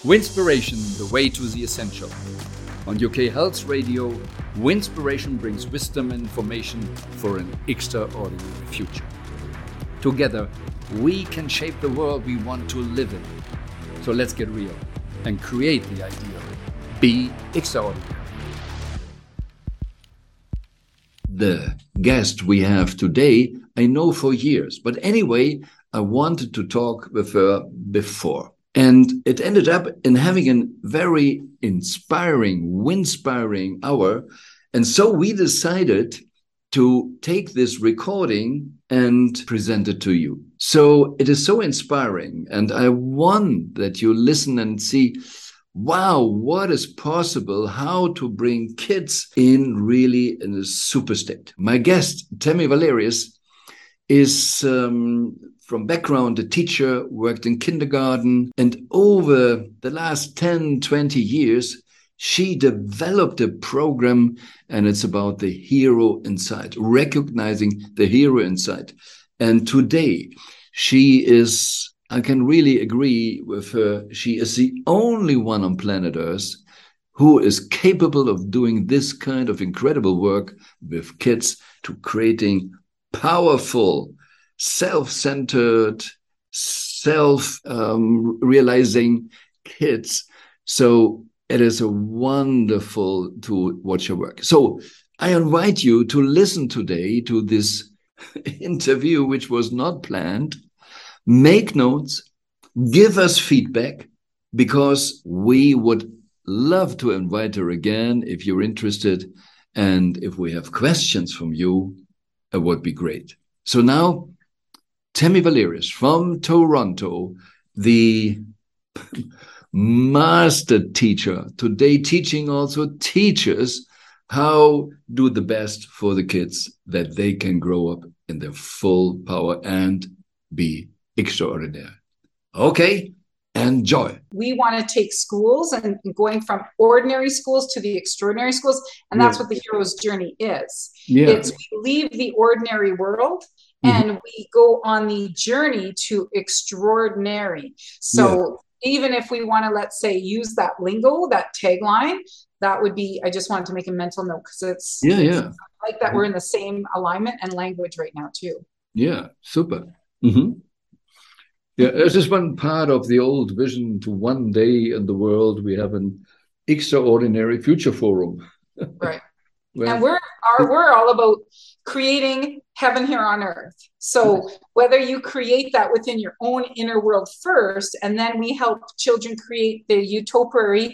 Winspiration, the way to the essential. On UK Health Radio, Winspiration brings wisdom and information for an extraordinary future. Together, we can shape the world we want to live in. So let's get real and create the ideal. Be extraordinary. The guest we have today, I know for years, but anyway, I wanted to talk with her before. And it ended up in having a very inspiring, winspiring hour. And so we decided to take this recording and present it to you. So it is so inspiring. And I want that you listen and see, wow, what is possible, how to bring kids in really in a super state. My guest, Tammy Valerius, is from background a teacher, worked in kindergarten, and over the last 10, 20 years, she developed a program, and it's about the hero inside, recognizing the hero inside. And today, she is, I can really agree with her, she is the only one on planet Earth who is capable of doing this kind of incredible work with kids to creating powerful, self-centered, self-realizing kids. So it is a wonderful to watch your work. So I invite you to listen today to this interview, which was not planned. Make notes, give us feedback, because we would love to invite her again if you're interested. And if we have questions from you, it would be great. So now, Tammy Valerius from Toronto, the master teacher, today teaching also teachers how do the best for the kids that they can grow up in their full power and be extraordinary. Okay, enjoy. We want to take schools and going from ordinary schools to the extraordinary schools. And that's what the hero's journey is. It's we leave the ordinary world and we go on the journey to extraordinary. So even if we want to, let's say, use that lingo, that tagline, that would be, I just wanted to make a mental note because it's like that we're in the same alignment and language right now too. Yeah, super. Mm-hmm. Yeah, it's just one part of the old vision to one day in the world we have an extraordinary future forum. Right. And we're all about creating heaven here on earth. So whether you create that within your own inner world first, and then we help children create the utopiary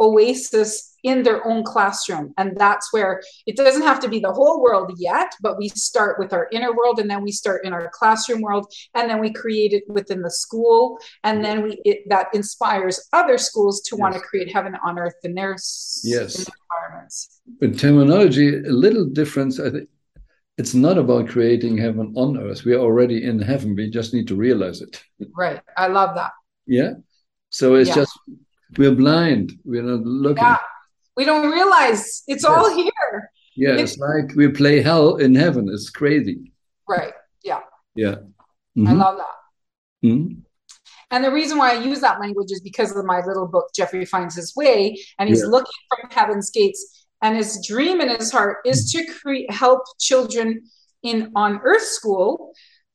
oasis in their own classroom. And that's where it doesn't have to be the whole world yet, but we start with our inner world, and then we start in our classroom world, and then we create it within the school. And then that inspires other schools to want to create heaven on earth in their environments. But terminology, a little difference, I think. It's not about creating heaven on earth. We are already in heaven. We just need to realize it. Right. I love that. Yeah. So it's just, we're blind. We're not looking. Yeah. We don't realize it's all here. Yeah. It's like we play hell in heaven. It's crazy. Right. Yeah. Yeah. I love that. Mm-hmm. And the reason why I use that language is because of my little book, Jeffrey Finds His Way, and he's looking from heaven's gates. And his dream in his heart is to help children on Earth School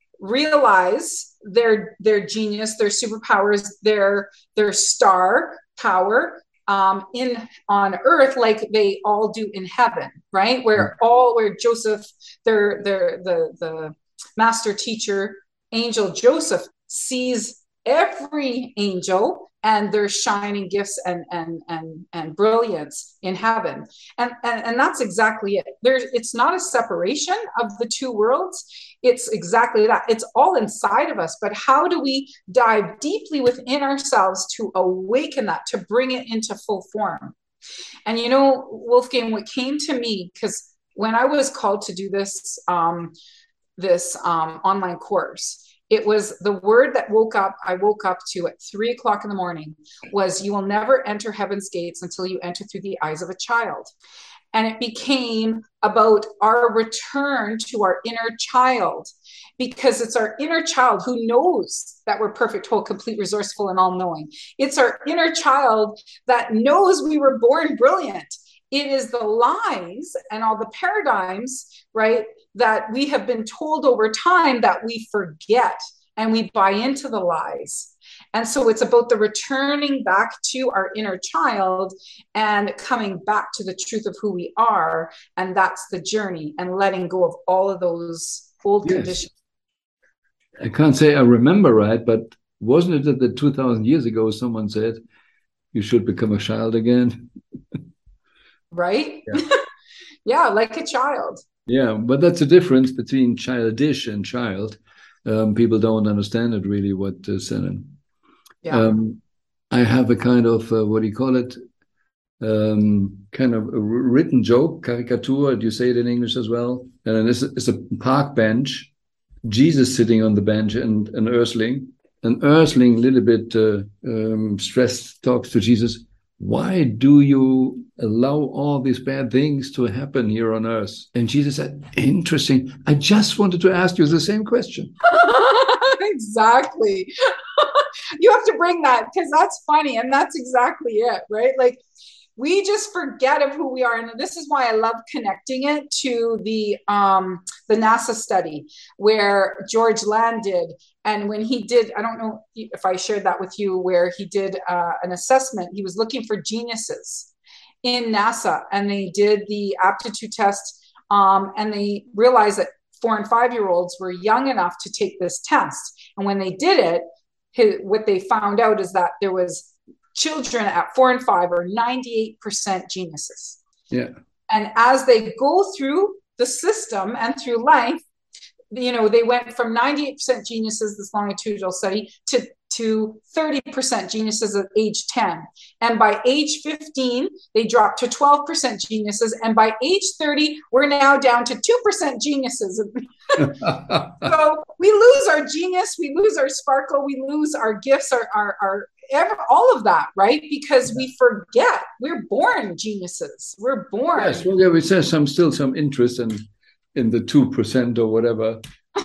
realize their genius, their superpowers, their star power on Earth, like they all do in heaven, right? Where Joseph, the master teacher, angel Joseph, sees every angel and their shining gifts and brilliance in heaven. And that's exactly it. It's not a separation of the two worlds. It's exactly that. It's all inside of us. But how do we dive deeply within ourselves to awaken that, to bring it into full form? And Wolfgang, what came to me, because when I was called to do this online course, it was the word that I woke up to at 3:00 in the morning was, you will never enter heaven's gates until you enter through the eyes of a child. and it became about our return to our inner child, because it's our inner child who knows that we're perfect, whole, complete, resourceful, and all-knowing. It's our inner child that knows we were born brilliant. It is the lies and all the paradigms, right, that we have been told over time that we forget, and we buy into the lies. And so it's about the returning back to our inner child and coming back to the truth of who we are. And that's the journey, and letting go of all of those old conditions. I can't say I remember right, but wasn't it that 2,000 years ago someone said you should become a child again? Right? Yeah, like a child. Yeah, but that's the difference between childish and child. People don't understand it really, what Senan. Yeah. I have a kind of, what do you call it? Kind of a written joke, caricature, do you say it in English as well? And it's a park bench, Jesus sitting on the bench, and an earthling. An earthling, a little bit stressed, talks to Jesus. Why do you allow all these bad things to happen here on earth? And Jesus said, interesting. I just wanted to ask you the same question. Exactly. You have to bring that, because that's funny. And that's exactly it, right? Like, we just forget of who we are. And this is why I love connecting it to the NASA study where George Land did. And when he did, I don't know if I shared that with you, where he did an assessment. He was looking for geniuses in NASA, and they did the aptitude test, and they realized that 4 and 5-year-olds were young enough to take this test. And when they did it, what they found out is that there was children at 4 and 5 are 98% geniuses. Yeah. And as they go through the system and through life, you know, they went from 98% geniuses, this longitudinal study, to 30% geniuses at age 10. And by age 15, they dropped to 12% geniuses. And by age 30, we're now down to 2% geniuses. So we lose our genius, we lose our sparkle, we lose our gifts, all of that, right? Because we forget we're born geniuses. We're born. Yes, well, there is still some interest in the 2% or whatever.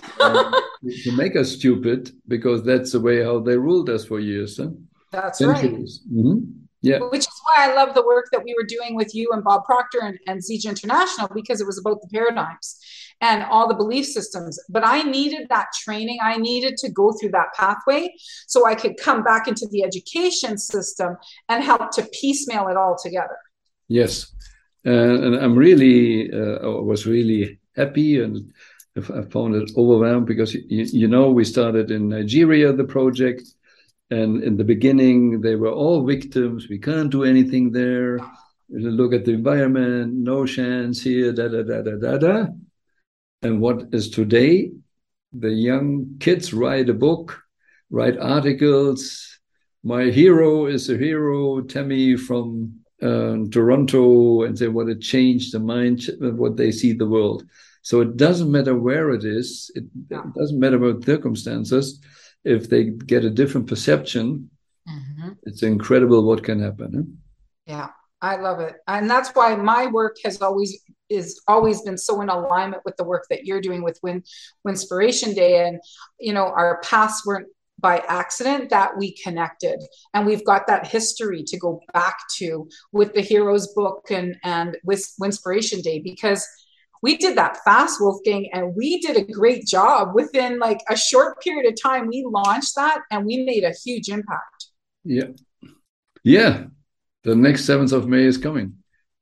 To make us stupid, because that's the way how they ruled us for years. Huh? That's centuries. Right. Mm-hmm. Yeah. Which is why I love the work that we were doing with you and Bob Proctor and Zij International, because it was about the paradigms and all the belief systems. But I needed that training. I needed to go through that pathway so I could come back into the education system and help to piecemeal it all together. Yes. And I'm really, I was really happy, and I found it overwhelmed, because, you know, we started in Nigeria, the project, and in the beginning, they were all victims. We can't do anything there. Look at the environment, no chance here, da. And what is today? The young kids write a book, write articles. My hero is a hero, Tammy from Toronto, and they want to change the mind, what they see the world. So it doesn't matter where it is. It doesn't matter about circumstances. If they get a different perception, it's incredible what can happen. Huh? Yeah, I love it. And that's why my work has always been so in alignment with the work that you're doing with Winspiration Day. And, you know, our paths weren't by accident, that we connected. And we've got that history to go back to with the Heroes book and with Winspiration Day, because we did that fast, Wolfgang, and we did a great job. Within like a short period of time, we launched that and we made a huge impact. Yeah. Yeah. The next 7th of May is coming.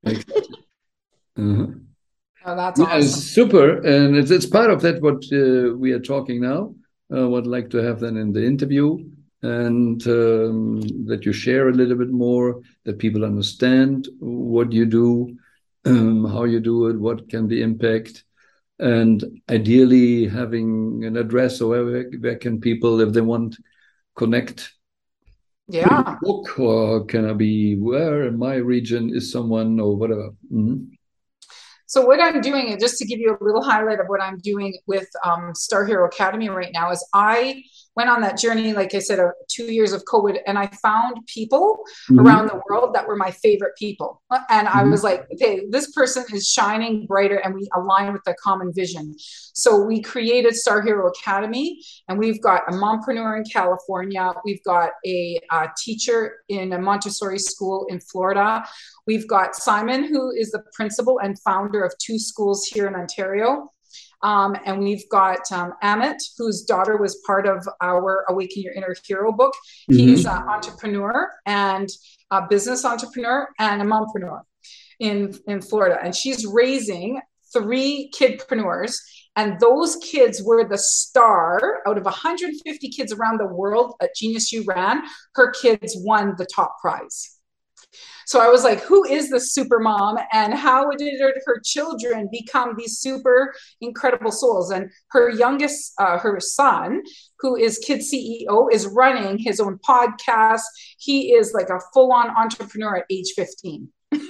Oh, that's awesome. It's super. And it's part of that, what we are talking now. Would like to have then in the interview, and that you share a little bit more, that people understand what you do, how you do it, what can be impact, and ideally having an address, or where can people, if they want, connect. Yeah. Book, or can I be where in my region is someone, or whatever. Mm-hmm. So what I'm doing, and just to give you a little highlight of what I'm doing with Star Hero Academy right now, is I went on that journey, like I said, 2 years of COVID, and I found people Mm-hmm. around the world that were my favorite people. And I Mm-hmm. was like, okay, this person is shining brighter, and we align with the common vision. So we created Star Hero Academy, and we've got a mompreneur in California. We've got a teacher in a Montessori school in Florida. We've got Simon, who is the principal and founder of 2 schools here in Ontario. And we've got Amit, whose daughter was part of our Awaken Your Inner Hero book. Mm-hmm. He's an entrepreneur and a business entrepreneur and a mompreneur in Florida. And she's raising 3 kidpreneurs. And those kids were the star out of 150 kids around the world at Genius U ran. Her kids won the top prize. So I was like, who is the super mom, and how did her children become these super incredible souls? And her youngest, her son, who is Kid CEO, is running his own podcast. He is like a full-on entrepreneur at age 15.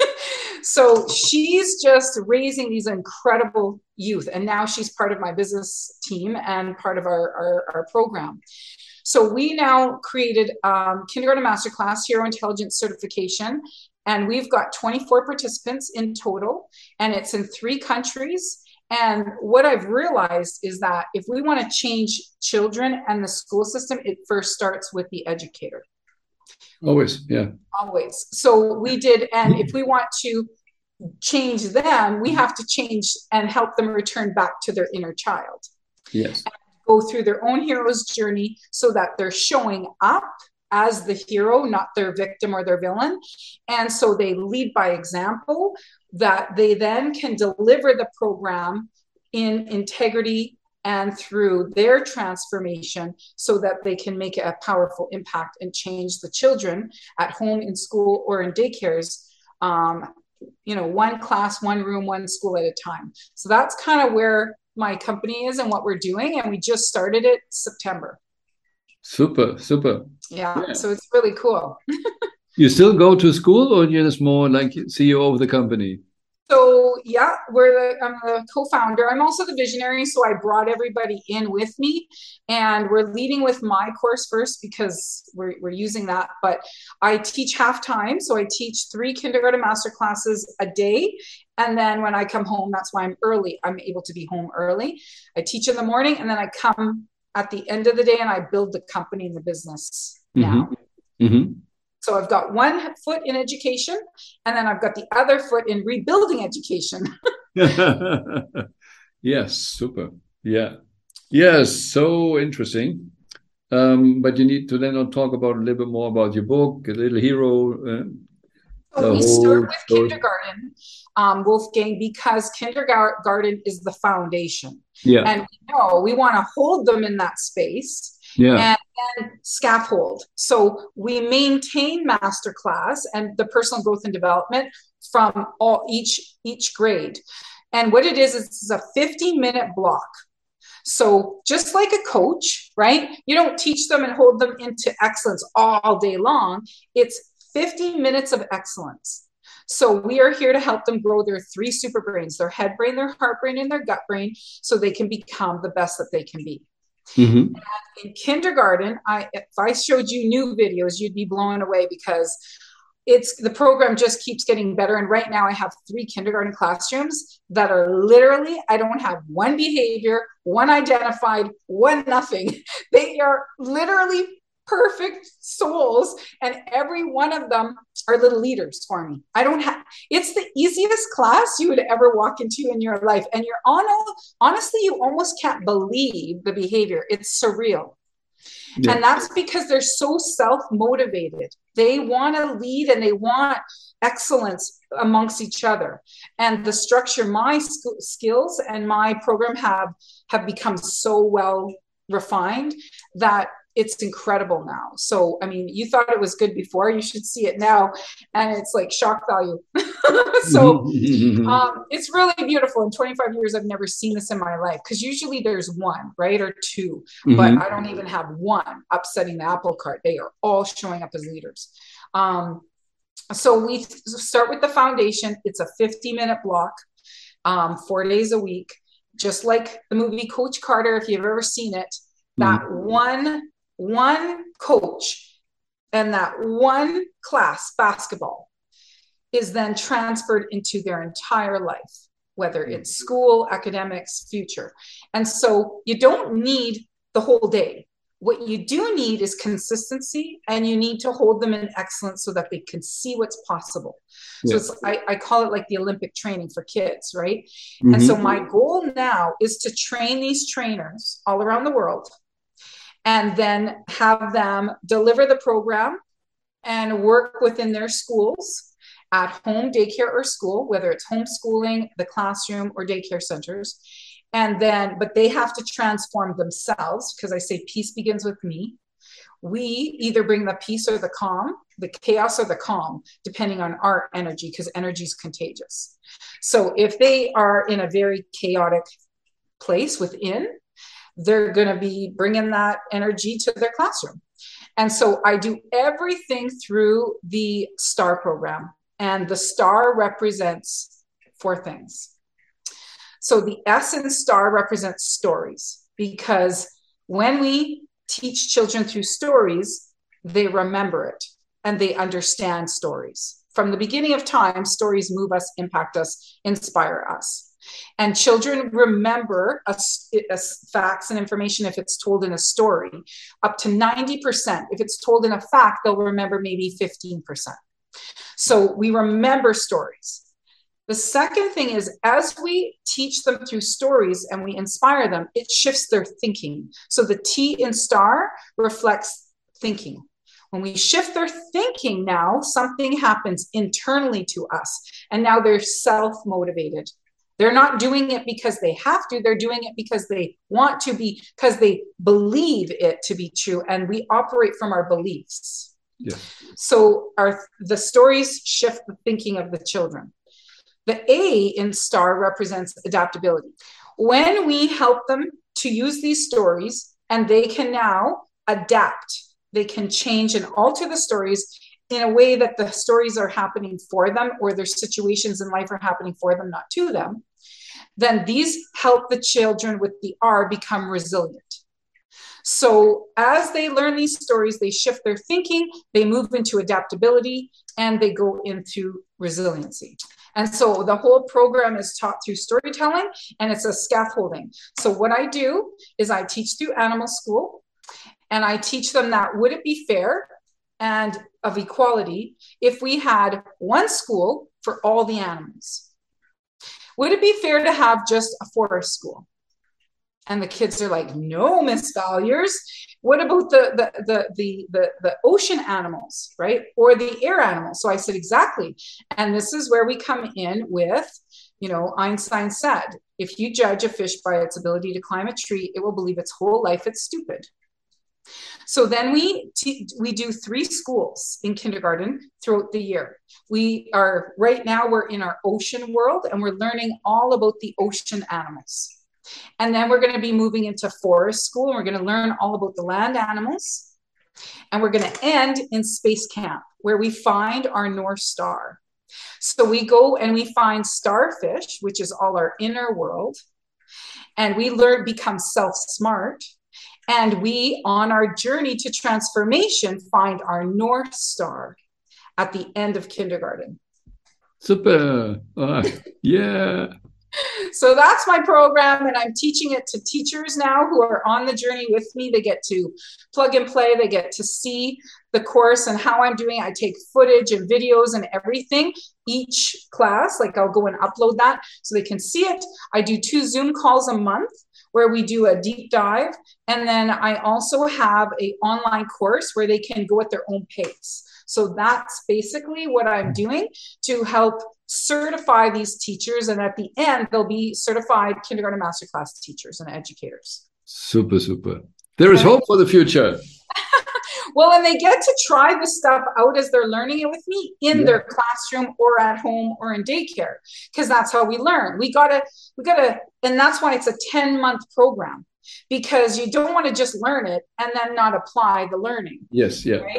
So she's just raising these incredible youth. And now she's part of my business team and part of our program. So we now created Kindergarten Masterclass Hero Intelligence Certification, and we've got 24 participants in total, and it's in 3 countries. And what I've realized is that if we want to change children and the school system, it first starts with the educator. Always, yeah. Always. So we did, and if we want to change them, we have to change and help them return back to their inner child. Yes. Go through their own hero's journey so that they're showing up as the hero, not their victim or their villain. And so they lead by example, that they then can deliver the program in integrity and through their transformation so that they can make a powerful impact and change the children at home, in school, or in daycares, one class, one room, one school at a time. So that's kind of where my company is and what we're doing. And we just started it September. Super. Yeah. So it's really cool. You still go to school, or you're just more like CEO of the company? So yeah, I'm the co-founder. I'm also the visionary. So I brought everybody in with me, and we're leading with my course first because we're using that. But I teach half time. So I teach 3 kindergarten master classes a day. And then when I come home, that's why I'm early. I'm able to be home early. I teach in the morning, and then I come at the end of the day and I build the company and the business now. Mm-hmm. So I've got one foot in education, and then I've got the other foot in rebuilding education. Yes, super. Yeah. Yes, so interesting. But you need to then talk about a little bit more about your book, A Little Hero. So we start with kindergarten, Wolfgang, because kindergarten is the foundation. Yeah. And we want to hold them in that space. Yeah. And then scaffold. So we maintain masterclass and the personal growth and development from each grade. And what it is it's a 50-minute block. So just like a coach, right? You don't teach them and hold them into excellence all day long. It's 50 minutes of excellence. So we are here to help them grow their 3 super brains, their head brain, their heart brain, and their gut brain, so they can become the best that they can be. Mm-hmm. In kindergarten, if I showed you new videos, you'd be blown away because the program just keeps getting better. And right now I have 3 kindergarten classrooms that are literally, I don't have one behavior, one identified, one nothing. They are literally perfect souls, and every one of them are little leaders for me. It's the easiest class you would ever walk into in your life. And honestly, you almost can't believe the behavior. It's surreal. Yeah. And that's because they're so self-motivated. They want to lead and they want excellence amongst each other. And the structure, my skills and my program have become so well refined that it's incredible now. So, I mean, you thought it was good before, you should see it now. And it's like shock value. So it's really beautiful. In 25 years, I've never seen this in my life, because usually there's 1, right? Or 2, but I don't even have 1 upsetting the apple cart. They are all showing up as leaders. So we start with the foundation. It's a 50-minute block, 4 days a week, just like the movie Coach Carter, if you've ever seen it. That one one coach and that one class, basketball, is then transferred into their entire life, whether it's school, academics, future. And so you don't need the whole day. What you do need is consistency, and you need to hold them in excellence so that they can see what's possible. So I call it like the Olympic training for kids, right? Mm-hmm. And so my goal now is to train these trainers all around the world and then have them deliver the program and work within their schools, at home, daycare, or school, whether it's homeschooling, the classroom, or daycare centers. And then, but they have to transform themselves, because I say peace begins with me. We either bring the peace or the calm, the chaos or the calm, depending on our energy, because energy is contagious. So if they are in a very chaotic place within, they're going to be bringing that energy to their classroom. And so I do everything through the STAR program. And the STAR represents 4 things. So the S in STAR represents stories, because when we teach children through stories, they remember it and they understand stories. From the beginning of time, stories move us, impact us, inspire us. And children remember facts and information if it's told in a story, up to 90%. If it's told in a fact, they'll remember maybe 15%. So we remember stories. The second thing is, as we teach them through stories and we inspire them, it shifts their thinking. So the T in STAR reflects thinking. When we shift their thinking, now something happens internally to us. And now they're self-motivated. They're not doing it because they have to. They're doing it because they want to be, because they believe it to be true. And we operate from our beliefs. Yeah. So the stories shift the thinking of the children. The A in STAR represents adaptability. When we help them to use these stories, and they can now adapt, they can change and alter the stories in a way that the stories are happening for them, or their situations in life are happening for them, not to them, then these help the children with the R become resilient. So as they learn these stories, they shift their thinking, they move into adaptability, and they go into resiliency. And so the whole program is taught through storytelling, and it's a scaffolding. So what I do is I teach through animal school, and I teach them that would it be fair and of equality if we had one school for all the animals? Would it be fair to have just a forest school? And the kids are like, no, Miss Valuers. What about the ocean animals, right? Or the air animals? So I said, exactly. And this is where we come in with, Einstein said, if you judge a fish by its ability to climb a tree, it will believe its whole life it's stupid. So then we do 3 schools in kindergarten throughout the year. Right now we're in our ocean world, and we're learning all about the ocean animals. And then we're going to be moving into forest school, and we're going to learn all about the land animals. And we're going to end in space camp, where we find our North Star. So we go and we find starfish, which is all our inner world. And we become self-smart. And we, on our journey to transformation, find our North Star at the end of kindergarten. Super. Yeah. So that's my program, and I'm teaching it to teachers now who are on the journey with me. They get to plug and play. They get to see the course and how I'm doing. I take footage and videos and everything. Each class, I'll go and upload that so they can see it. I do 2 Zoom calls a month where we do a deep dive. And then I also have an online course where they can go at their own pace. So that's basically what I'm doing to help certify these teachers. And at the end, they'll be certified kindergarten masterclass teachers and educators. Super, super. There is hope for the future. Well, and they get to try this stuff out as they're learning it with me in their classroom or at home or in daycare, because that's how we learn. We gotta, and that's why it's a 10-month program, because you don't want to just learn it and then not apply the learning. Yes, yeah. Right?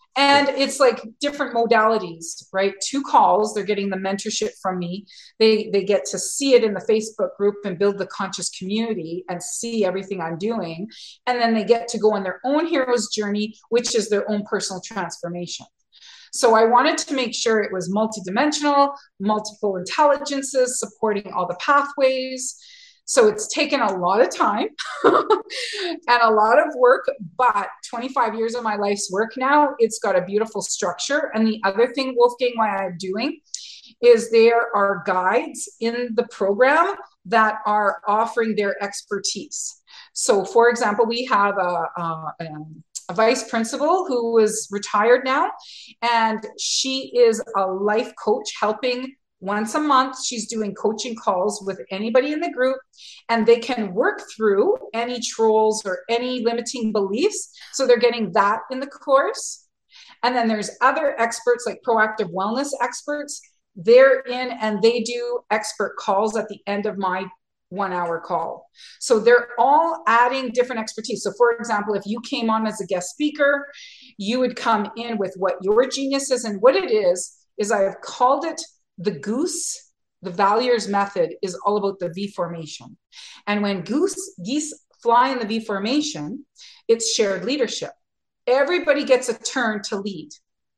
And it's like different modalities, right? 2 calls, they're getting the mentorship from me. They get to see it in the Facebook group and build the conscious community and see everything I'm doing. And then they get to go on their own hero's journey, which is their own personal transformation. So I wanted to make sure it was multidimensional, multiple intelligences, supporting all the pathways. So it's taken a lot of time and a lot of work, but 25 years of my life's work now, it's got a beautiful structure. And the other thing, Wolfgang, why I'm doing is there are guides in the program that are offering their expertise. So for example, we have a vice principal who is retired now, and she is a life coach helping once a month. She's doing coaching calls with anybody in the group, and they can work through any trolls or any limiting beliefs. So they're getting that in the course. And then there's other experts like proactive wellness experts. They're in and they do expert calls at the end of my 1-hour call. So they're all adding different expertise. So for example, if you came on as a guest speaker, you would come in with what your genius is. And what it is I've called it the goose. The Valuers method is all about the V formation. And when geese fly in the V formation, it's shared leadership. Everybody gets a turn to lead.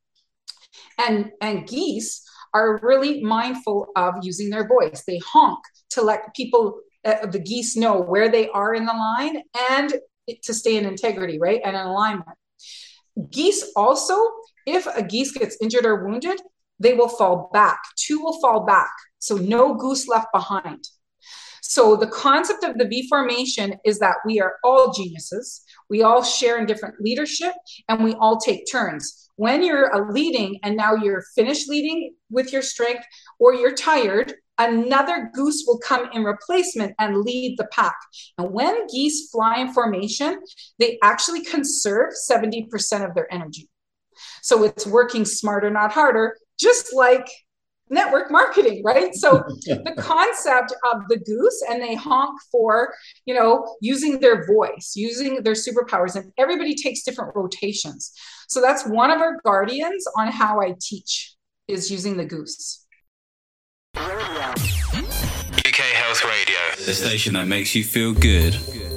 And geese are really mindful of using their voice. They honk to let people, the geese, know where they are in the line and to stay in integrity, right? And in alignment. Geese also, if a geese gets injured or wounded, they will fall back. 2 will fall back. So no goose left behind. So the concept of the V formation is that we are all geniuses. We all share in different leadership and we all take turns. When you're leading and now you're finished leading with your strength or you're tired, another goose will come in replacement and lead the pack. And when geese fly in formation, they actually conserve 70% of their energy. So it's working smarter, not harder, just like network marketing, right? So the concept of the goose, and they honk for, using their voice, using their superpowers, and everybody takes different rotations. So that's one of our guardians on how I teach, is using the goose. UK Health Radio, the station that makes you feel good.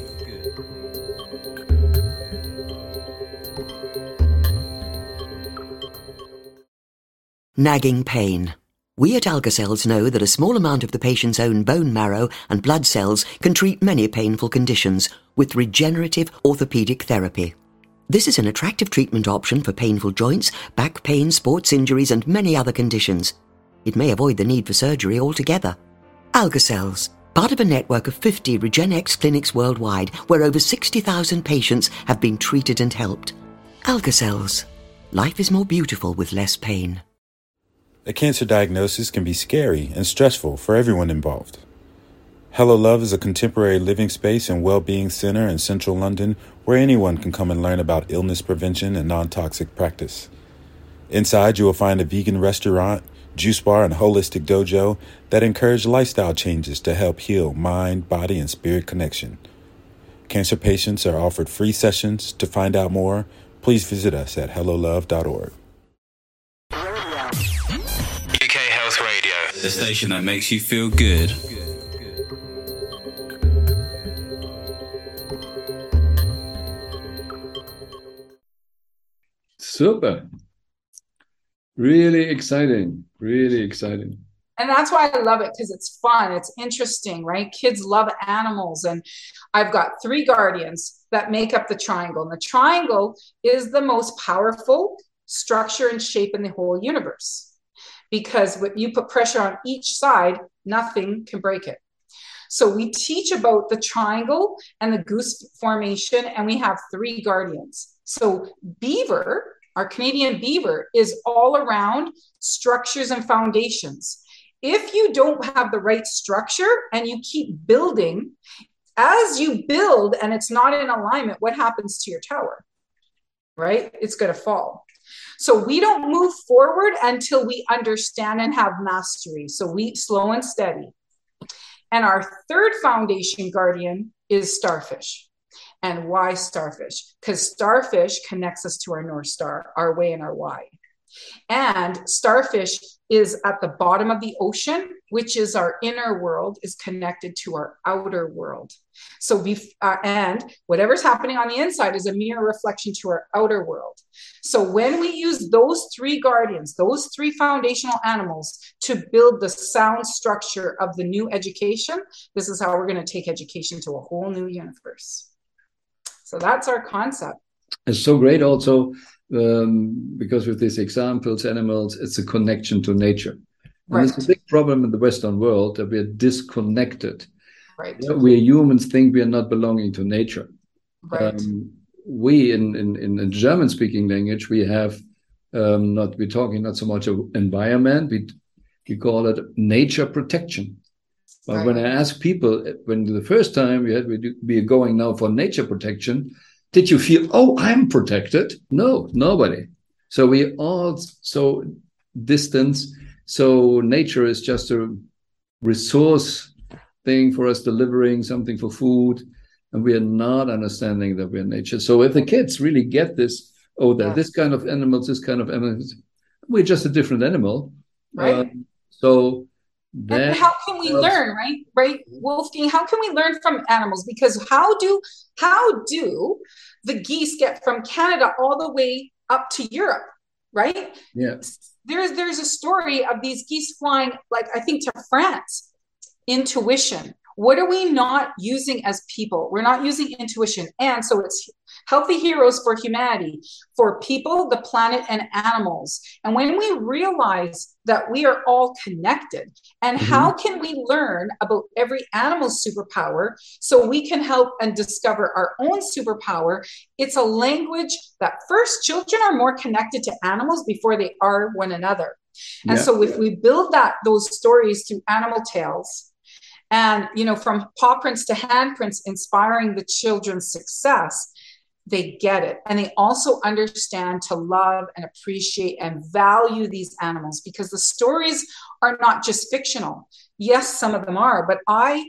Nagging pain. We at AlgaCells know that a small amount of the patient's own bone marrow and blood cells can treat many painful conditions with regenerative orthopedic therapy. This is an attractive treatment option for painful joints, back pain, sports injuries, and many other conditions. It may avoid the need for surgery altogether. AlgaCells, part of a network of 50 RegenX clinics worldwide, where over 60,000 patients have been treated and helped. AlgaCells. Life is more beautiful with less pain. A cancer diagnosis can be scary and stressful for everyone involved. Hello Love is a contemporary living space and well-being center in central London where anyone can come and learn about illness prevention and non-toxic practice. Inside, you will find a vegan restaurant, juice bar, and holistic dojo that encourage lifestyle changes to help heal mind, body, and spirit connection. Cancer patients are offered free sessions. To find out more, please visit us at hellolove.org. UK Health Radio, the station that makes you feel good. Super. Really exciting. Really exciting. And that's why I love it, because it's fun. It's interesting, right? Kids love animals. And I've got 3 guardians that make up the triangle. And the triangle is the most powerful structure and shape in the whole universe. Because when you put pressure on each side, nothing can break it. So we teach about the triangle and the goose formation, and we have 3 guardians. So beaver, our Canadian beaver, is all around structures and foundations. If you don't have the right structure and you keep building, as you build and it's not in alignment, what happens to your tower? Right? It's going to fall. So we don't move forward until we understand and have mastery. So we slow and steady. And our 3rd foundation guardian is starfish. and why starfish? Because starfish connects us to our North Star, our way and our why. And starfish is at the bottom of the ocean, which is our inner world, is connected to our outer world. So, and whatever's happening on the inside is a mirror reflection to our outer world. So when we use those three guardians, those three foundational animals to build the sound structure of the new education, this is how we're going to take education to a whole new universe. So that's our concept. It's so great also because with these examples, animals, it's a connection to nature. And Right. it's a big problem in the Western world that we're disconnected. Right. We humans think we are not belonging to nature. Right. We in the German-speaking language, we have we're talking not so much of environment, we call it nature protection. But Right. when I ask people, when the first time we are going now for nature protection, did you feel, oh, I'm protected? No, nobody. So we all so distant. So nature is just a resource thing for us, delivering something for food, and we are not understanding that we're nature. So if the kids really get this, oh, they're this kind of animals, this kind of animals, we're just a different animal. Right. So then, and how can we learn, right, Wolfgang? How can we learn from animals? Because how do the geese get from Canada all the way up to Europe, right? Yeah. There's a story of these geese flying, like I think to France. Intuition. What are we not using as people? We're not using intuition. And so it's healthy heroes for humanity, for people, the planet, and animals. And when we realize that we are all connected, and how can we learn about every animal's superpower so we can help and discover our own superpower? It's a language that first, children are more connected to animals before they are one another. And so if we build those stories through animal tales, and, from paw prints to handprints, inspiring the children's success, they get it. And they also understand to love and appreciate and value these animals, because the stories are not just fictional. Yes, some of them are, but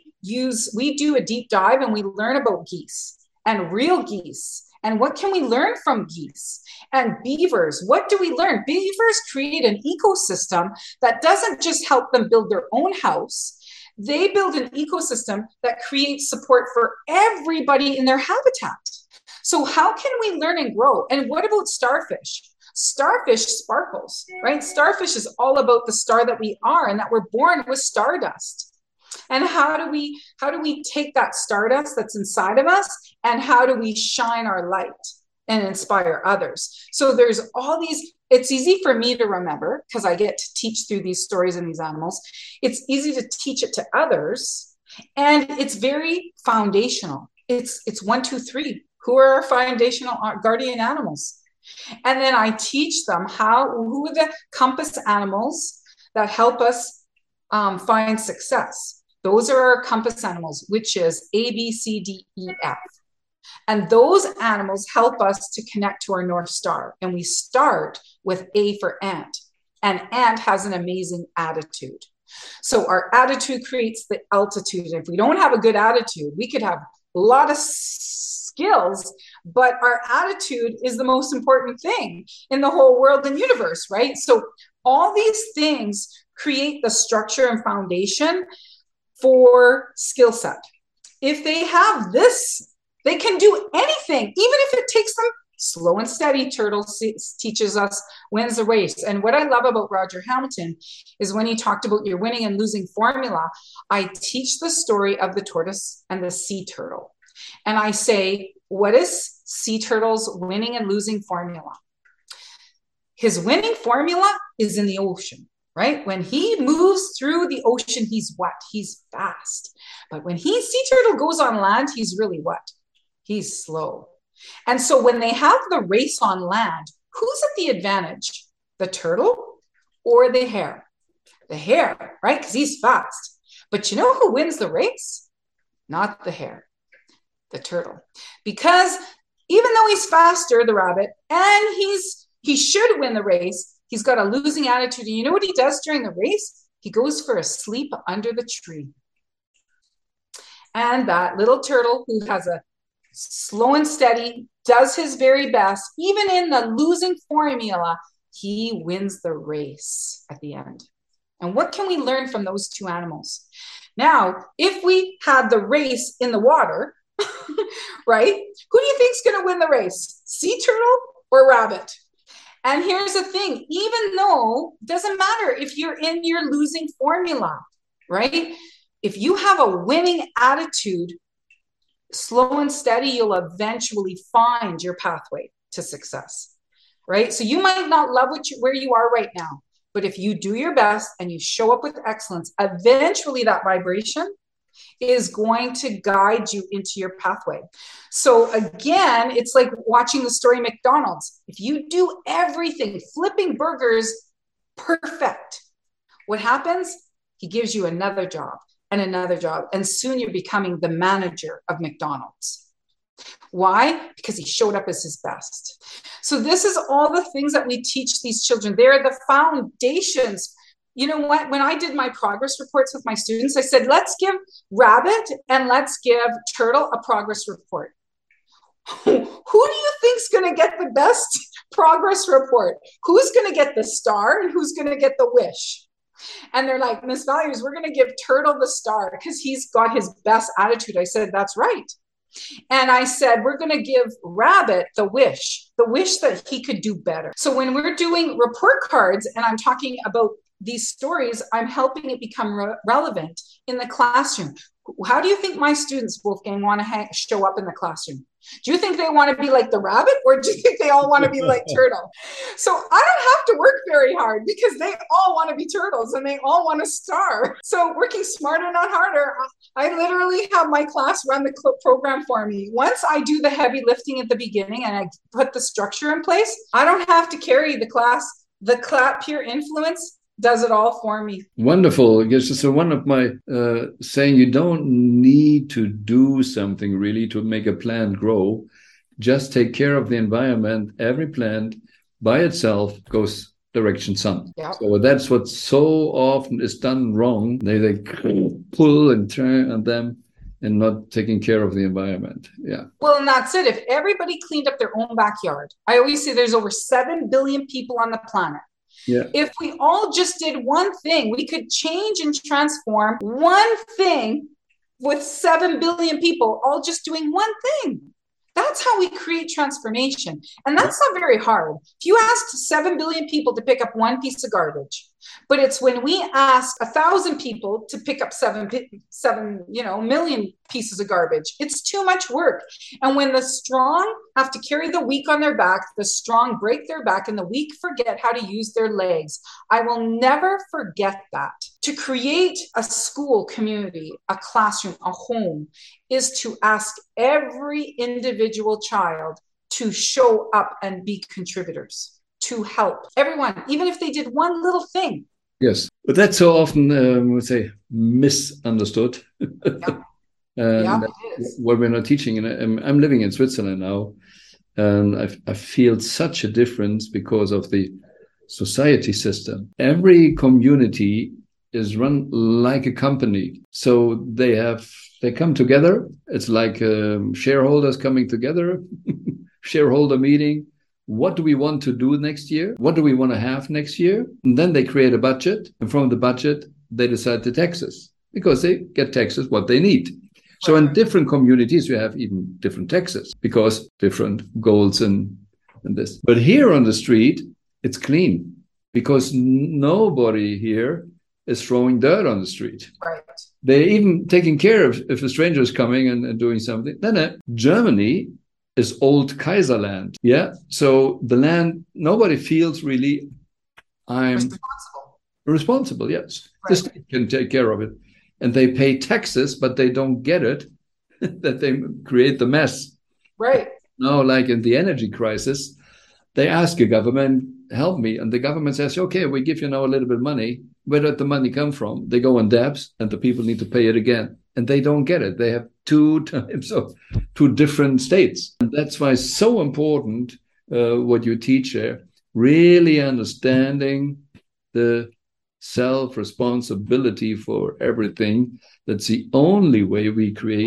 we do a deep dive and we learn about geese and real geese. And what can we learn from geese? And beavers, what do we learn? Beavers create an ecosystem that doesn't just help them build their own house. They build an ecosystem that creates support for everybody in their habitat. So how can we learn and grow? And what about starfish? Starfish sparkles, right? Starfish is all about the star that we are and that we're born with stardust. And how do we take that stardust that's inside of us and how do we shine our light and inspire others? So there's all these. It's easy for me to remember because I get to teach through these stories and these animals. It's easy to teach it to others, and it's very foundational. It's 1, 2, 3. Who are our foundational guardian animals? And then I teach them who are the compass animals that help us find success. Those are our compass animals, which is A, B, C, D, E, F. And those animals help us to connect to our North Star. And we start with A for ant. And ant has an amazing attitude. So our attitude creates the altitude. If we don't have a good attitude, we could have a lot of skills, but our attitude is the most important thing in the whole world and universe, right? So all these things create the structure and foundation for skill set. If they have this, they can do anything, even if it takes them slow and steady. Turtle teaches us wins the race. And what I love about Roger Hamilton is when he talked about your winning and losing formula, I teach the story of the tortoise and the sea turtle. And I say, what is sea turtle's winning and losing formula? His winning formula is in the ocean, right? When he moves through the ocean, he's what? He's fast. But when sea turtle goes on land, he's really what? He's slow. And so when they have the race on land, who's at the advantage? The turtle or the hare? The hare, right? Because he's fast. But you know who wins the race? Not the hare, the turtle. Because even though he's faster, the rabbit, and he should win the race, he's got a losing attitude. And you know what he does during the race? He goes for a sleep under the tree. And that little turtle who has a slow and steady, does his very best, even in the losing formula, he wins the race at the end. And what can we learn from those two animals? Now, if we had the race in the water, right? Who do you think is going to win the race? Sea turtle or rabbit? And here's the thing, even though it doesn't matter if you're in your losing formula, right? If you have a winning attitude, slow and steady, you'll eventually find your pathway to success, right? So you might not love where you are right now, but if you do your best and you show up with excellence, eventually that vibration is going to guide you into your pathway. So again, it's like watching the story McDonald's. If you do everything, flipping burgers perfect, what happens? He gives you another job and another job. And soon you're becoming the manager of McDonald's. Why? Because he showed up as his best. So this is all the things that we teach these children. They're the foundations. You know what? When I did my progress reports with my students, I said, let's give rabbit and let's give turtle a progress report. Who do you think's going to get the best progress report? Who's going to get the star and who's going to get the wish? And they're like, Miss Values, we're going to give turtle the star because he's got his best attitude. I said, that's right. And I said, we're going to give rabbit the wish that he could do better. So when we're doing report cards and I'm talking about these stories, I'm helping it become relevant in the classroom. How do you think my students, Wolfgang, want to show up in the classroom? Do you think they want to be like the rabbit, or do you think they all want to be like turtle? So I don't have to work very hard because they all want to be turtles and they all want a star. So working smarter, not harder. I literally have my class run the program for me. Once I do the heavy lifting at the beginning and I put the structure in place, I don't have to carry the class. The Peer Influence does it all for me. Wonderful. Yes, so one of my saying, you don't need to do something really to make a plant grow. Just take care of the environment. Every plant by itself goes direction sun. Yep. So that's what so often is done wrong. They pull and turn on them and not taking care of the environment. Yeah. Well, and that's it. If everybody cleaned up their own backyard, I always say there's over 7 billion people on the planet. Yeah. If we all just did one thing, we could change and transform one thing with 7 billion people all just doing one thing. That's how we create transformation. And that's not very hard. If you asked 7 billion people to pick up one piece of garbage, but it's when we ask 1,000 people to pick up 7 million pieces of garbage, it's too much work. And when the strong have to carry the weak on their back, the strong break their back and the weak forget how to use their legs. I will never forget that. To create a school community, a classroom, a home, is to ask every individual child to show up and be contributors, to help everyone, even if they did one little thing. Yes, but that's so often, we say, misunderstood. Yeah. And what we're not teaching. And I'm living in Switzerland now, and I feel such a difference because of the society system. Every community is run like a company. So they come together. It's like shareholders coming together, shareholder meeting. What do we want to do next year? What do we want to have next year? And then they create a budget. And from the budget, they decide the taxes because they get taxes what they need. So in different communities, you have even different taxes because different goals and this. But here on the street, it's clean because nobody here is throwing dirt on the street. Right. They're even taking care of if a stranger is coming and doing something. Then Germany is old Kaiserland. Yeah. So the land, nobody feels really I'm responsible. Yes. Right. The state can take care of it. And they pay taxes, but they don't get it, that they create the mess. Right. Now, like in the energy crisis, they ask a government, help me. And the government says, okay, we give you now a little bit of money. Where did the money come from? They go on debts and the people need to pay it again. And they don't get it. They have 2 times of 2 different states. And that's why it's so important what you teach there, really understanding the self-responsibility for everything. That's the only way we create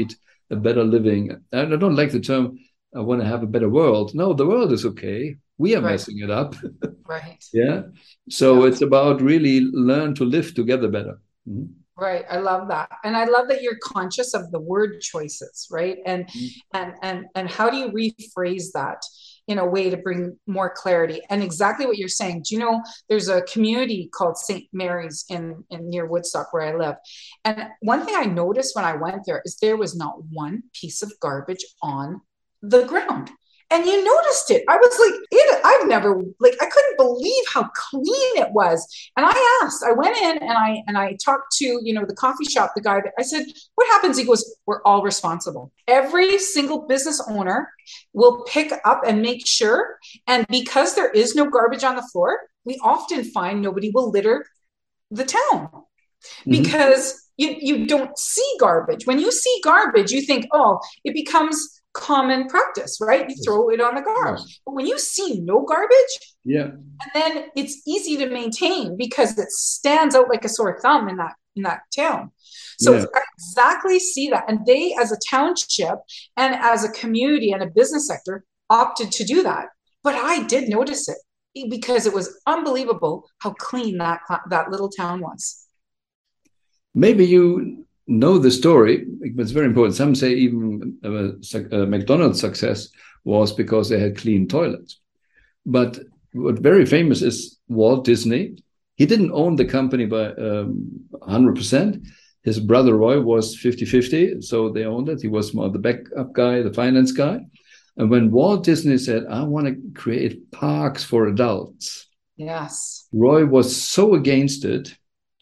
a better living. I don't like the term, I want to have a better world. No, the world is okay. We are messing it up. Right. Yeah. So it's about really learn to live together better. Mm-hmm. Right. I love that. And I love that you're conscious of the word choices, right? And how do you rephrase that in a way to bring more clarity? And exactly what you're saying. Do you know there's a community called St. Mary's in near Woodstock where I live. And one thing I noticed when I went there is there was not one piece of garbage on the ground. And you noticed it. I was like, I've never, like, I couldn't believe how clean it was. And I went in and I talked to, the coffee shop, the guy that I said, what happens? He goes, we're all responsible. Every single business owner will pick up and make sure. And because there is no garbage on the floor, we often find nobody will litter the town because you don't see garbage. When you see garbage, you think, oh, it becomes common practice, right? You throw it on the ground. But when you see no garbage, and then it's easy to maintain because it stands out like a sore thumb in that town. So I exactly see that. And they, as a township and as a community and a business sector, opted to do that. But I did notice it because it was unbelievable how clean that little town was. Maybe you know the story, but it's very important. Some say even McDonald's success was because they had clean toilets. But what very famous is Walt Disney. He didn't own the company by 100%. His brother Roy was 50-50, so they owned it. He was more the backup guy, the finance guy. And when Walt Disney said, I want to create parks for adults, Roy was so against it.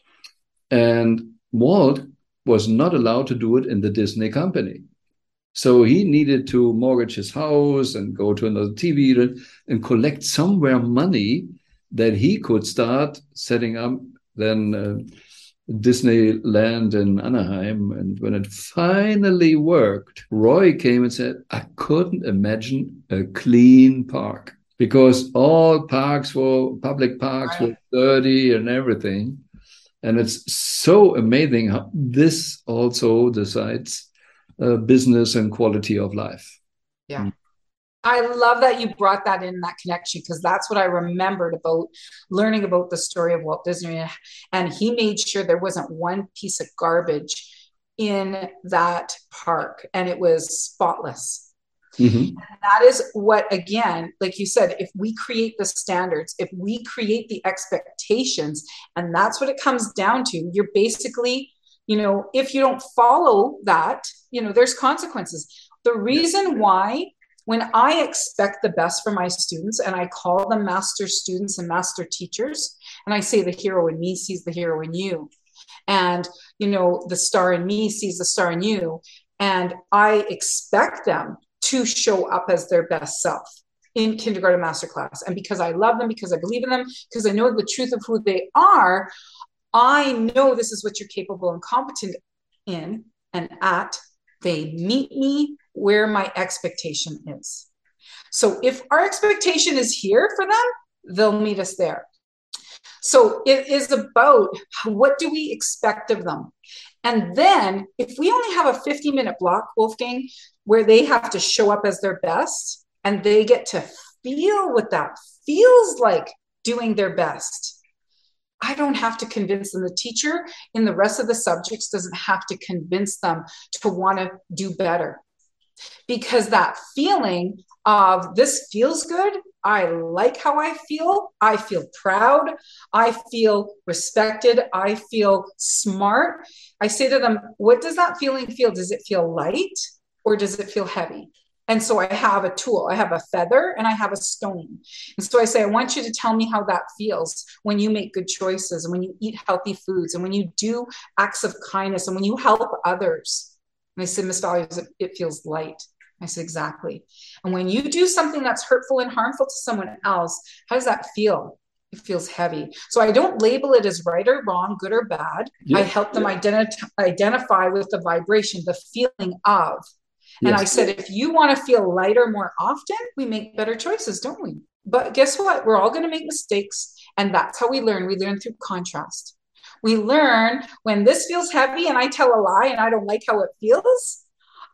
And Walt was not allowed to do it in the Disney company. So he needed to mortgage his house and go to another TV and collect somewhere money that he could start setting up then Disneyland in Anaheim. And when it finally worked, Roy came and said, I couldn't imagine a clean park because all public parks were dirty and everything. And it's so amazing how this also decides business and quality of life. Yeah. I love that you brought that in, that connection, because that's what I remembered about learning about the story of Walt Disney. And he made sure there wasn't one piece of garbage in that park, and it was spotless. And that is what, again, like you said, if we create the standards, if we create the expectations, and that's what it comes down to, you're basically, if you don't follow that, there's consequences. The reason why, when I expect the best for my students, and I call them master students and master teachers, and I say the hero in me sees the hero in you, and, the star in me sees the star in you, and I expect them to show up as their best self in kindergarten masterclass. And because I love them, because I believe in them, because I know the truth of who they are, I know this is what you're capable and competent in and at. They meet me where my expectation is. So if our expectation is here for them, they'll meet us there. So it is about what do we expect of them? And then if we only have a 50-minute block, Wolfgang, where they have to show up as their best and they get to feel what that feels like doing their best, I don't have to convince them. The teacher in the rest of the subjects doesn't have to convince them to want to do better. Because that feeling of this feels good, I like how I feel proud, I feel respected, I feel smart. I say to them, what does that feeling feel? Does it feel light or does it feel heavy? And so I have a tool, I have a feather and I have a stone. And so I say, I want you to tell me how that feels when you make good choices and when you eat healthy foods and when you do acts of kindness and when you help others. And they said, Miss Values, it feels light. I said, exactly. And when you do something that's hurtful and harmful to someone else, how does that feel? It feels heavy. So I don't label it as right or wrong, good or bad. I help them identify with the vibration, the feeling of. And I said, if you want to feel lighter more often, we make better choices, don't we? But guess what? We're all going to make mistakes. And that's how we learn. We learn through contrast. We learn when this feels heavy and I tell a lie and I don't like how it feels.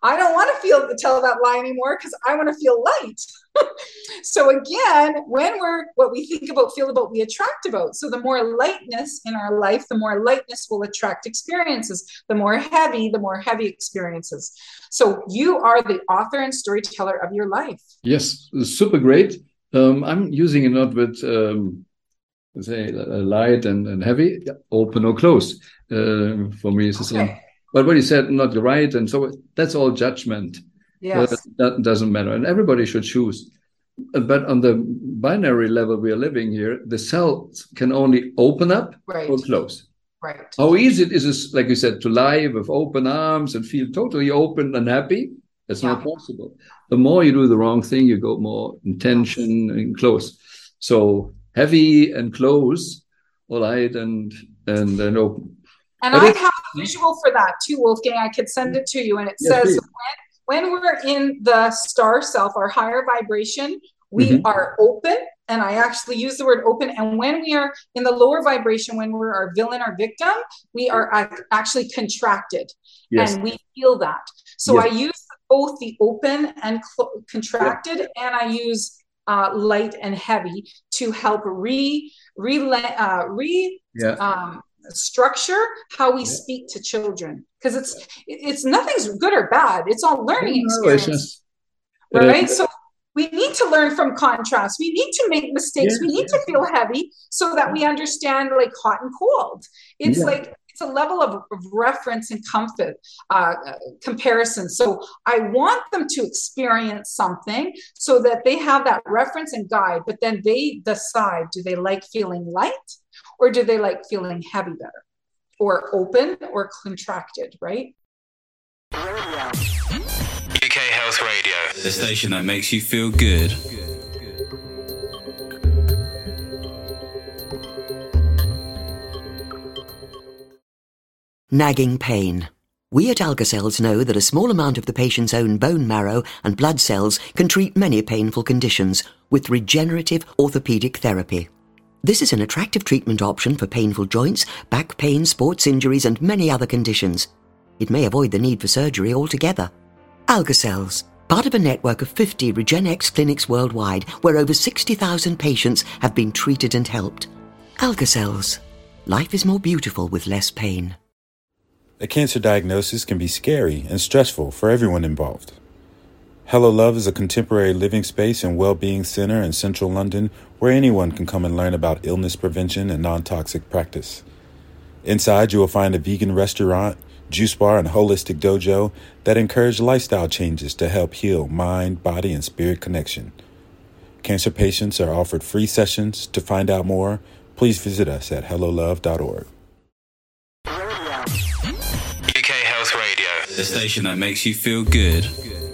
I don't want to tell that lie anymore because I want to feel light. So again, what we think about, feel about, we attract about. So the more lightness in our life, the more lightness will attract experiences. The more heavy experiences. So you are the author and storyteller of your life. Yes, super great. I'm using it not with say light and heavy, open or close. For me, it's the same. But what you said, not right, and so that's all judgment. Yes. That doesn't matter, and everybody should choose. But on the binary level we are living here, the cells can only open up or close. Right. How easy it is, like you said, to lie with open arms and feel totally open and happy. That's not possible. The more you do the wrong thing, you go more in tension and close. So heavy and close, or light and open. And I have a visual for that too, Wolfgang. I could send it to you. And it says, when we're in the star self, our higher vibration, we are open. And I actually use the word open. And when we are in the lower vibration, when we're our villain, our victim, we are actually contracted. Yes. And we feel that. So I use both the open and contracted, and I use light and heavy to help structure how we speak to children, because it's nothing's good or bad, it's all learning experience, right? So we need to learn from contrast, we need to make mistakes, we need to feel heavy so that we understand like hot and cold. It's like it's a level of reference and comfort comparison. So I want them to experience something so that they have that reference and guide, but then they decide, do they like feeling light or do they like feeling heavy better, or open or contracted, right? UK Health Radio, the station that makes you feel good. Nagging pain. We at Alka-Cells know that a small amount of the patient's own bone marrow and blood cells can treat many painful conditions with regenerative orthopedic therapy. This is an attractive treatment option for painful joints, back pain, sports injuries, and many other conditions. It may avoid the need for surgery altogether. Alka-Cells, part of a network of 50 RegenX clinics worldwide, where over 60,000 patients have been treated and helped. Alka-Cells. Life is more beautiful with less pain. A cancer diagnosis can be scary and stressful for everyone involved. Hello Love is a contemporary living space and well-being center in central London where anyone can come and learn about illness prevention and non-toxic practice. Inside, you will find a vegan restaurant, juice bar, and holistic dojo that encourage lifestyle changes to help heal mind, body, and spirit connection. Cancer patients are offered free sessions. To find out more, please visit us at hellolove.org. UK Health Radio, the station that makes you feel good.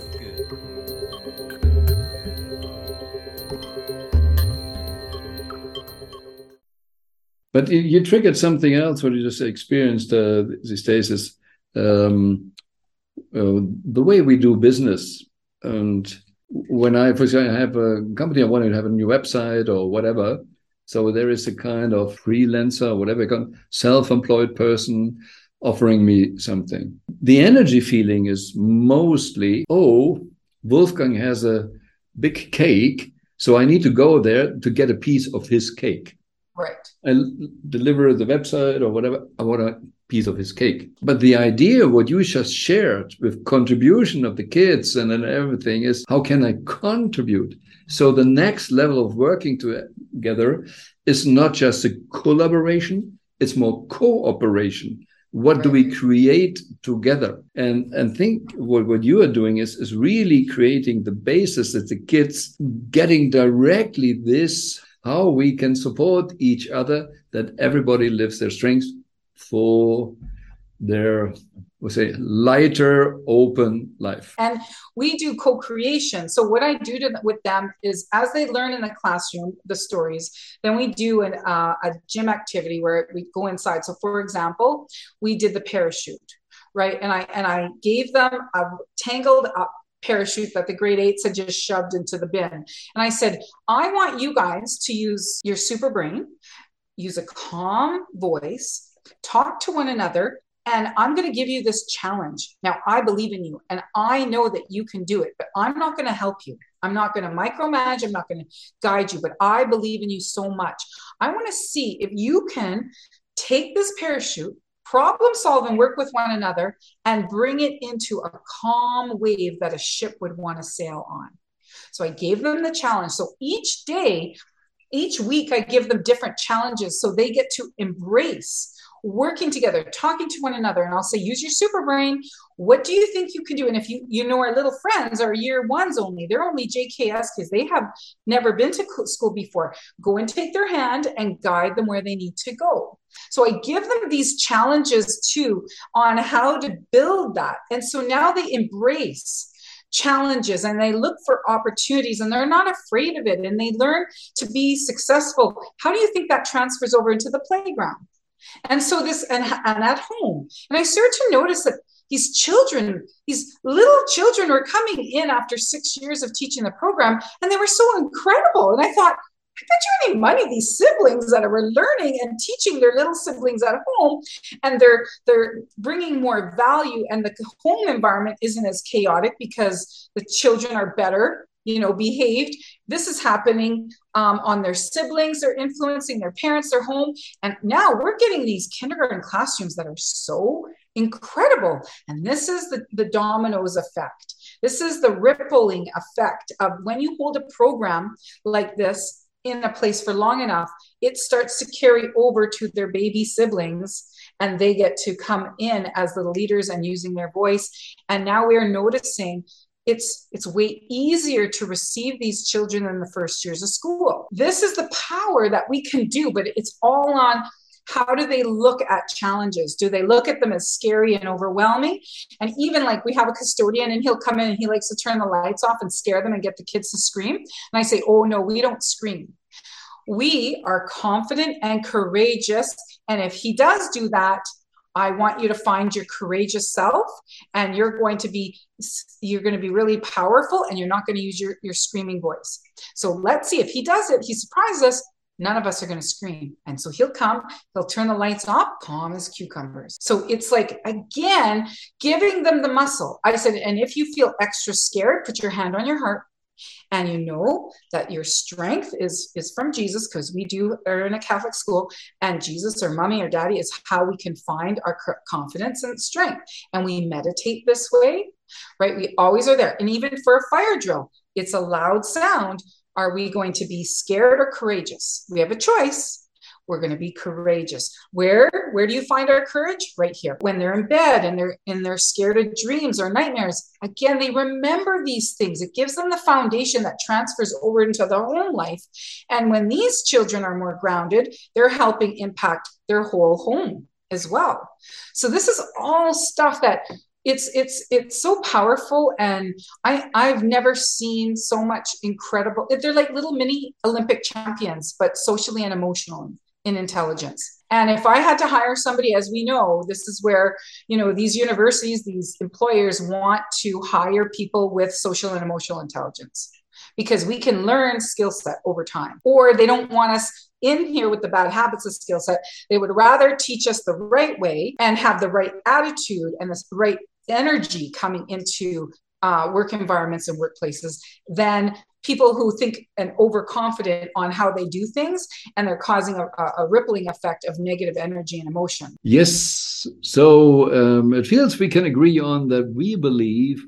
But you triggered something else what you just experienced these days is the way we do business. And when for example, I have a company, I want to have a new website or whatever. So there is a kind of freelancer, whatever, self-employed person offering me something. The energy feeling is mostly, Wolfgang has a big cake, so I need to go there to get a piece of his cake. Right. I deliver the website or whatever. I want a piece of his cake. But the idea, what you just shared with contribution of the kids and everything is, how can I contribute? So the next level of working together is not just a collaboration, it's more cooperation. What do we create together? And think what you are doing is really creating the basis that the kids getting directly this, how we can support each other, that everybody lives their strengths for their, we'll say, lighter, open life. And we do co-creation. So what I do with them is, as they learn in the classroom, the stories, then we do a gym activity where we go inside. So for example, we did the parachute, right? And I gave them a tangled up parachute that the grade 8s had just shoved into the bin. And I said, I want you guys to use your super brain, use a calm voice, talk to one another, And I'm going to give you this challenge. Now, I believe in you and I know that you can do it, but I'm not going to help you. I'm not going to micromanage. I'm not going to guide you, but I believe in you so much. I want to see if you can take this parachute, problem solve and work with one another, and bring it into a calm wave that a ship would want to sail on. So I gave them the challenge. So each day, each week, I give them different challenges so they get to embrace working together, talking to one another. And I'll say, use your super brain. What do you think you can do? And if you know, our little friends are year ones only, they're only JKS kids. They have never been to school before. Go and take their hand and guide them where they need to go. So I give them these challenges too on how to build that. And so now they embrace challenges and they look for opportunities and they're not afraid of it and they learn to be successful. How do you think that transfers over into the playground? And so this, and at home. And I started to notice that these children, these little children were coming in after 6 years of teaching the program and they were so incredible. And I thought, I bet you any money these siblings that are learning and teaching their little siblings at home, and they're bringing more value, and the home environment isn't as chaotic because the children are better, behaved. This is happening on their siblings. They're influencing their parents, their home. And now we're getting these kindergarten classrooms that are so incredible. And this is the dominoes effect. This is the rippling effect of when you hold a program like this in a place for long enough, it starts to carry over to their baby siblings and they get to come in as the leaders and using their voice. And now we are noticing it's way easier to receive these children in the first years of school. This is the power that we can do, but it's all on how do they look at challenges? Do they look at them as scary and overwhelming? And even like we have a custodian and he'll come in and he likes to turn the lights off and scare them and get the kids to scream. And I say, oh no, we don't scream. We are confident and courageous. And if he does do that, I want you to find your courageous self and you're going to be really powerful and you're not going to use your screaming voice. So let's see if he does it. He surprises us. None of us are going to scream. And so he'll come, he'll turn the lights off, calm as cucumbers. So it's like, again, giving them the muscle. I said, and if you feel extra scared, put your hand on your heart. And you know that your strength is from Jesus, because we are in a Catholic school, and Jesus or mommy or daddy is how we can find our confidence and strength. And we meditate this way, right? We always are there. And even for a fire drill, it's a loud sound. Are we going to be scared or courageous? We have a choice. We're going to be courageous. Where do you find our courage? Right here. When they're in bed and they're scared of dreams or nightmares, again, they remember these things. It gives them the foundation that transfers over into their own life. And when these children are more grounded, they're helping impact their whole home as well. So this is all stuff that it's so powerful, and I've never seen so much incredible. They're like little mini Olympic champions, but socially and emotionally in intelligence. And if I had to hire somebody, as we know, this is where, these universities, these employers want to hire people with social and emotional intelligence, because we can learn skill set over time. Or they don't want us in here with the bad habits of skill set. They would rather teach us the right way and have the right attitude and the right energy coming into work environments and workplaces than people who think and overconfident on how they do things, and they're causing a rippling effect of negative energy and emotion. Yes. So it feels we can agree on that. We believe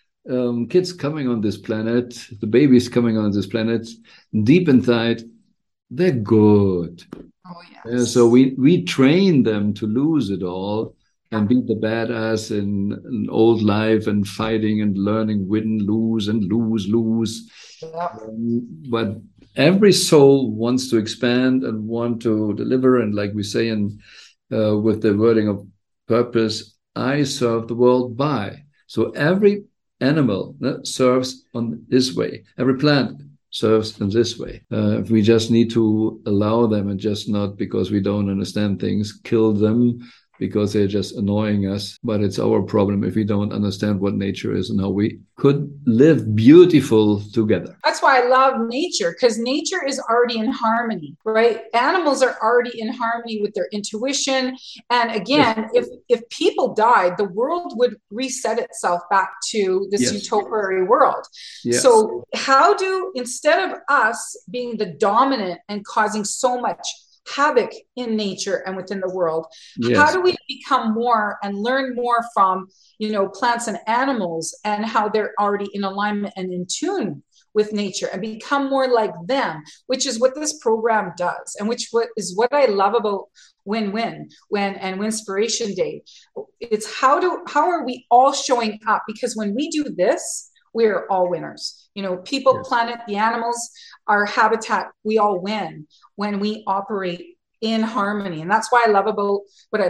kids coming on this planet, the babies coming on this planet, deep inside, they're good. Oh, yes. So we train them to lose it all and be the badass in old life and fighting and learning, win, lose, and lose. Yep. But every soul wants to expand and want to deliver. And like we say with the wording of purpose, I serve the world by. So every animal serves on this way. Every plant serves in this way. We just need to allow them, and just not because we don't understand things, kill them, because they're just annoying us. But it's our problem if we don't understand what nature is and how we could live beautiful together. That's why I love nature, because nature is already in harmony, right? Animals are already in harmony with their intuition. And again, if people died, the world would reset itself back to this utopian world. Yes. So how do, instead of us being the dominant and causing so much havoc in nature and within the world, how do we become more and learn more from, plants and animals, and how they're already in alignment and in tune with nature, and become more like them, which is what this program does, and what I love about Win-Win and Winspiration Day. It's how are we all showing up? Because when we do this, we're all winners. People, planet, the animals, our habitat, we all win when we operate in harmony. And that's why I love about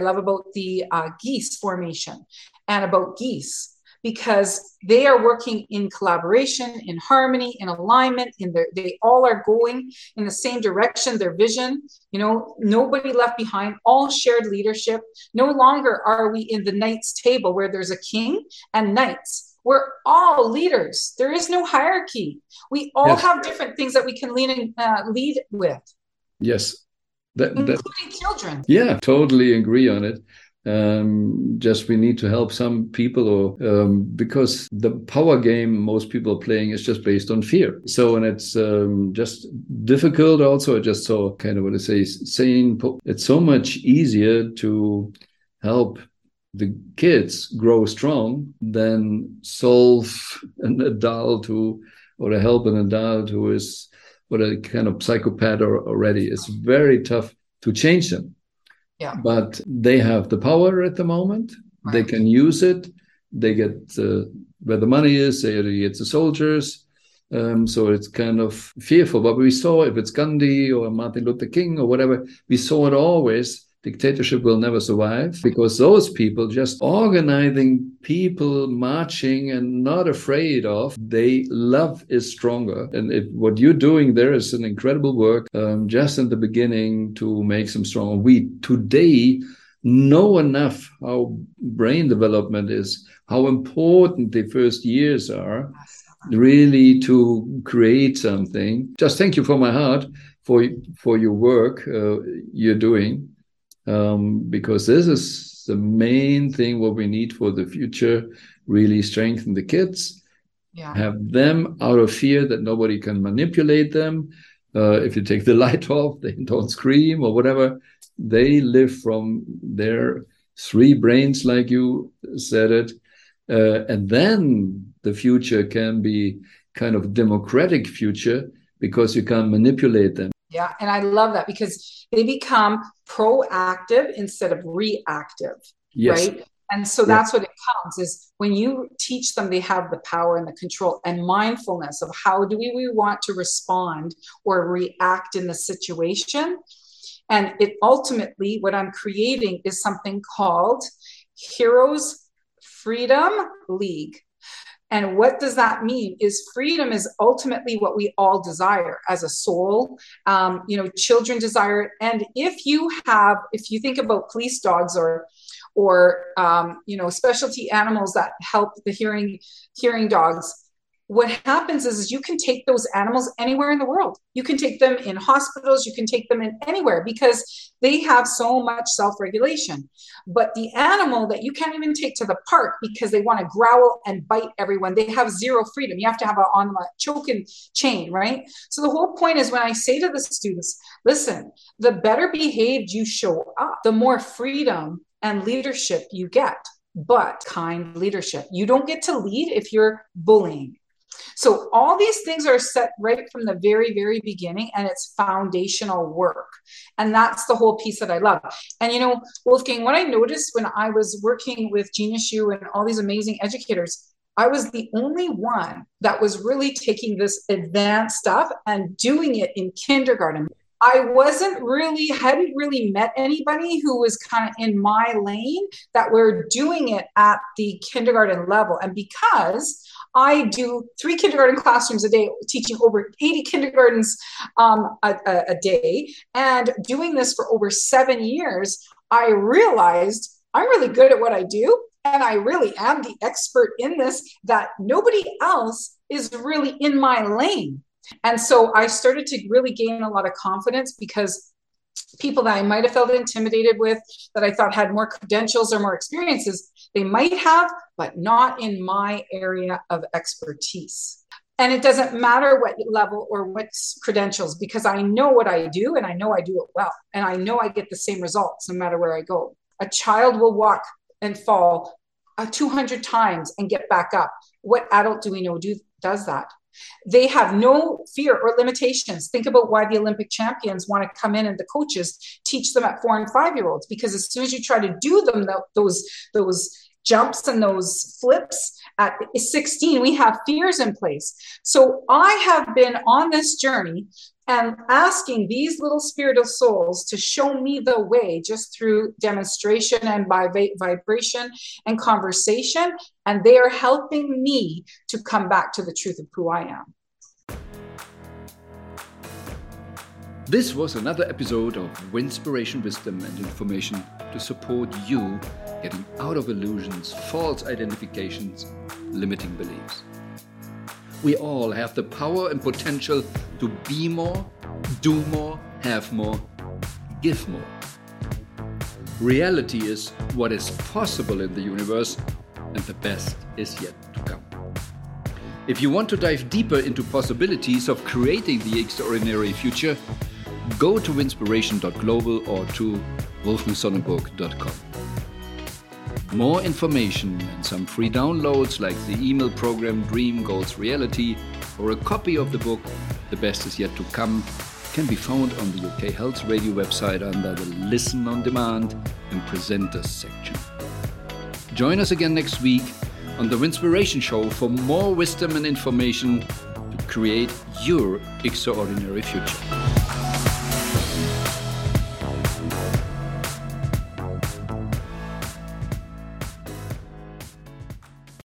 the geese formation and about geese, because they are working in collaboration, in harmony, in alignment, they all are going in the same direction, their vision, nobody left behind, all shared leadership. No longer are we in the knights table where there's a king and knights. We're all leaders. There is no hierarchy. We all have different things that we can lead with. Yes. Including children. Yeah, totally agree on it. Just we need to help some people, because the power game most people are playing is just based on fear. So, and it's just difficult also. I just saw saying it's so much easier to help the kids grow strong than solve an adult or to help an adult who is a kind of psychopath already. It's very tough to change them. Yeah. But they have the power at the moment. Right. They can use it. They get where the money is. They get the soldiers. So it's kind of fearful. But we saw, if it's Gandhi or Martin Luther King or whatever, we saw it always. Dictatorship will never survive, because those people just organizing people, marching and not afraid of, love is stronger. And what you're doing there is an incredible work, just in the beginning to make them stronger. We today know enough how brain development is, how important the first years are, really to create something. Just thank you from my heart for your work you're doing. Because this is the main thing what we need for the future. Really strengthen the kids, have them out of fear that nobody can manipulate them. If you take the light off, they don't scream or whatever. They live from their 3 brains, like you said it. And then the future can be kind of democratic future, because you can't manipulate them. Yeah, and I love that, because they become proactive instead of reactive, right? And so that's what it counts, is when you teach them, they have the power and the control and mindfulness of how do we want to respond or react in the situation. And it ultimately, what I'm creating is something called Heroes Freedom League. And what does that mean? Is freedom is ultimately what we all desire as a soul. Children desire it. And if you think about police dogs or specialty animals that help the hearing dogs, what happens is you can take those animals anywhere in the world. You can take them in hospitals, you can take them in anywhere, because they have so much self-regulation. But the animal that you can't even take to the park because they want to growl and bite everyone, they have zero freedom. You have to have on a choking chain, right? So the whole point is, when I say to the students, listen, the better behaved you show up, the more freedom and leadership you get, but kind leadership. You don't get to lead if you're bullying. So all these things are set right from the very, very beginning, and it's foundational work. And that's the whole piece that I love. And, Wolfgang, what I noticed when I was working with Genius U and all these amazing educators, I was the only one that was really taking this advanced stuff and doing it in kindergarten. I hadn't really met anybody who was kind of in my lane that were doing it at the kindergarten level. And because I do 3 kindergarten classrooms a day, teaching over 80 kindergartens a day, and doing this for over 7 years, I realized I'm really good at what I do. And I really am the expert in this, that nobody else is really in my lane. And so I started to really gain a lot of confidence, because people that I might have felt intimidated with, that I thought had more credentials or more experiences, they might have, but not in my area of expertise. And it doesn't matter what level or what credentials, because I know what I do, and I know I do it well. And I know I get the same results no matter where I go. A child will walk and fall 200 times and get back up. What adult do we know does that? They have no fear or limitations. Think about why the Olympic champions want to come in, and the coaches teach them at 4 and 5-year-olds, because as soon as you try to do them, those jumps and those flips at 16, we have fears in place. So I have been on this journey and asking these little spiritual souls to show me the way, just through demonstration and by vibration and conversation. And they are helping me to come back to the truth of who I am. This was another episode of Winspiration, Wisdom and Information to support you getting out of illusions, false identifications, limiting beliefs. We all have the power and potential to be more, do more, have more, give more. Reality is what is possible in the universe, and the best is yet to come. If you want to dive deeper into possibilities of creating the extraordinary future, go to winspiration.global or to wolfgangsonnenburg.com. More information and some free downloads like the email program Dream Goals Reality or a copy of the book The Best Is Yet to Come can be found on the UK Health Radio website under the Listen on Demand and Presenters section. Join us again next week on the Winspiration Show for more wisdom and information to create your extraordinary future.